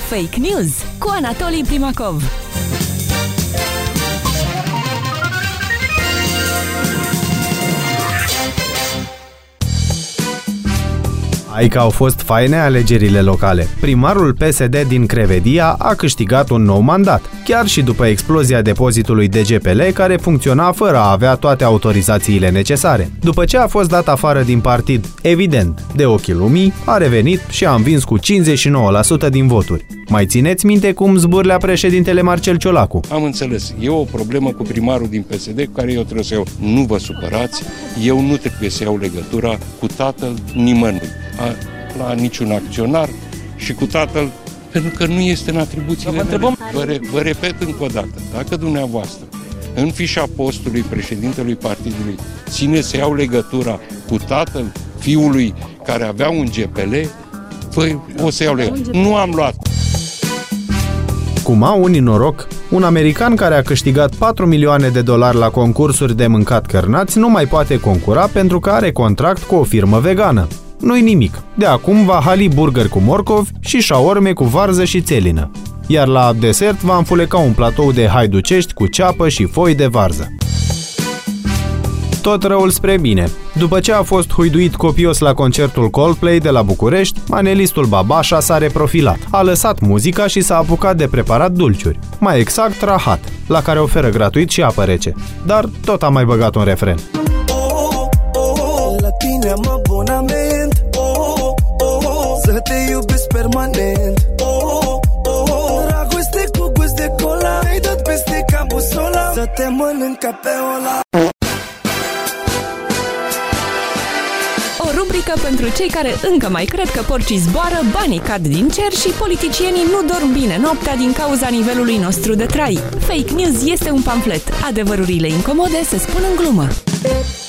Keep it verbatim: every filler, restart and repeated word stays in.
Fake News cu Anatolii Primakov. Hai că au fost faine alegerile locale. Primarul P S D din Crevedia a câștigat un nou mandat, chiar și după explozia depozitului D G P L, care funcționa fără a avea toate autorizațiile necesare. După ce a fost dat afară din partid, evident, de ochii lumii, a revenit și a învins cu cincizeci și nouă la sută din voturi. Mai țineți minte cum zbârlea președintele Marcel Ciolacu? Am înțeles. E o problemă cu primarul din P S D cu care eu trebuie să iau. Nu vă supărați, eu nu trebuie să iau legătura cu tatăl nimănui, a, la niciun acționar și cu tatăl, pentru că nu este în atribuțiile mele. Vă, re, vă repet încă o dată, dacă dumneavoastră în fișa postului președintelui partidului ține să iau legătura cu tatăl fiului care avea un G P L, păi o să iau legătura. Nu am luat. Cum au unii noroc, un american care a câștigat patru milioane de dolari la concursuri de mâncat cărnați nu mai poate concura pentru că are contract cu o firmă vegană. Nu-i nimic, de acum va hali burger cu morcov și șaorme cu varză și țelină. Iar la desert va înfuleca un platou de haiducești cu ceapă și foi de varză. Tot răul spre bine. După ce a fost huiduit copios la concertul Coldplay de la București, manelistul Babașa s-a reprofilat. A lăsat muzica și s-a apucat de preparat dulciuri. Mai exact rahat, la care oferă gratuit și apă rece. Dar tot a mai băgat un refren. Oh, oh, oh, la tine am abonament. Oh, oh, oh, să te iubesc permanent. Oh, oh, oh, dragoste cu gust de cola. Ai dat peste cabusola. Să te mănânc ca pe ola. O rubrică pentru cei care încă mai cred că porcii zboară, banii cad din cer și politicienii nu dorm bine noaptea din cauza nivelului nostru de trai. Fake News este un pamflet. Adevărurile incomode se spun în glumă.